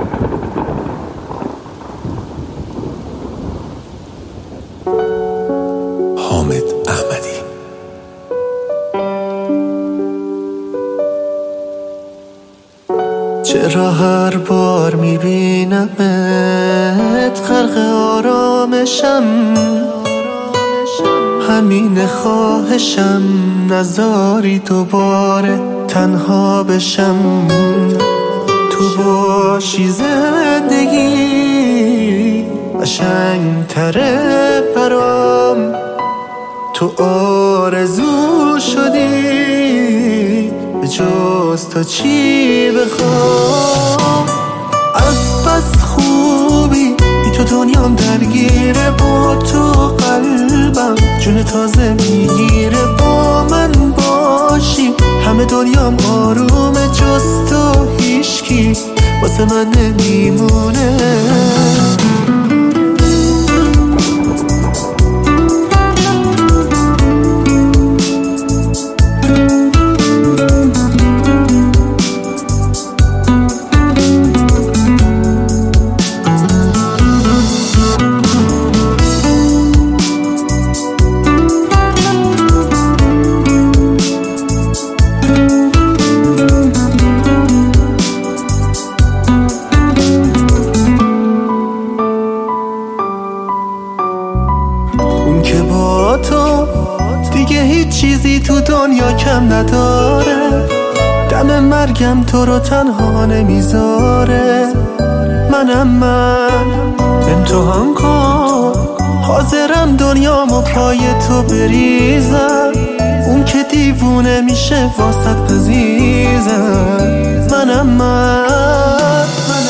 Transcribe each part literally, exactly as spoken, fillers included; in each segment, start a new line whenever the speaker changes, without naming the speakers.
حامد احمدی.
چرا هر بار میبینمت غرق آرامشم، همین خواهشم نذاری دوباره تنها بشم. تو باشی زندگی قشنگ‌تره برام، تو آرزو شدی به جز تو چی بخوام. از بس خوبی بی تو دنیام درگیره، با تو قلبم جون تازه میگیره. با من باشی همه دنیام آرومه، جز تو هیچکی واسه من نمیمونه. که با تو دیگه هیچ چیزی تو دنیا کم نداره، دم مرگم تو رو تنها نمیذاره. منم من امتحان کن، حاضرم دنیامو پای تو بریزم. اون که دیوونه میشه واسط بزیزم. منم من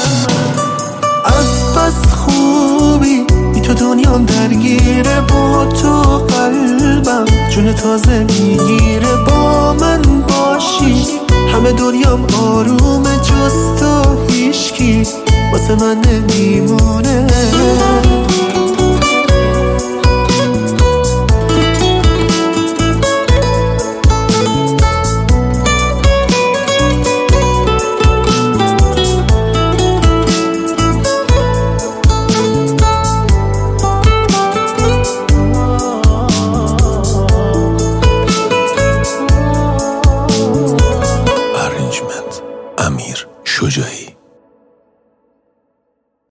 از بس خوبی تو دنیام درگیره، با تو قلبم جون تازه میگیره. با من باشی همه دنیام آرومه، جز تو هیچکی واسه من نمیمونه.